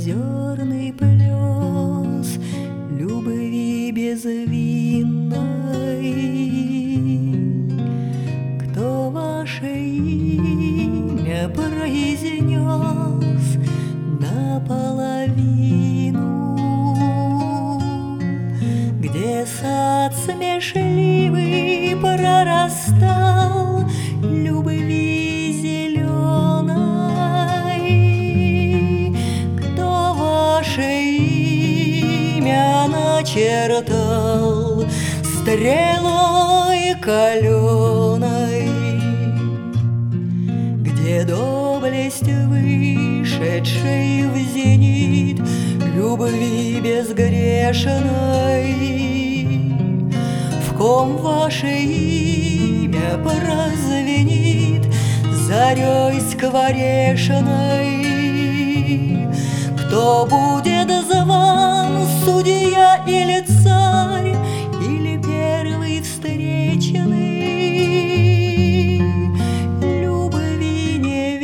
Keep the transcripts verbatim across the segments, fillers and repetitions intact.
озерный плес любви безвинной. Кто ваше имя произнес наполовину, где сад смешливый прорастал любви зеленой? Кто ваше имя начертал стрелой каленой, где доблесть вышедшей в зенит любви безгрешной? В ком ваше имя прозвенит зарей скворечной? Кто будет зван, судья или царь, или первый встреченный? Любви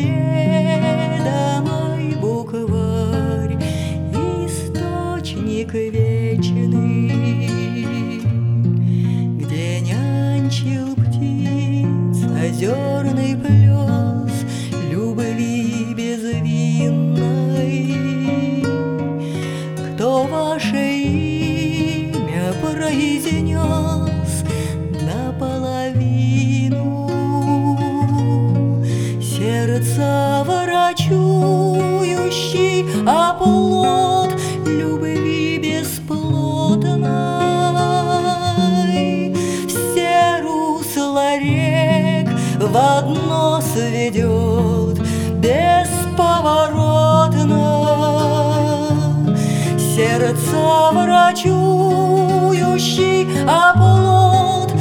неведомой букварь, источник вечный, где нянчил птиц озерный плес любви безвинной. Кто ваше имя произнес наполовину, сердца ворочующий оплот любви бесплотной? Все русла рек в одно сведет бесповоротно, сердца ворочующий оплот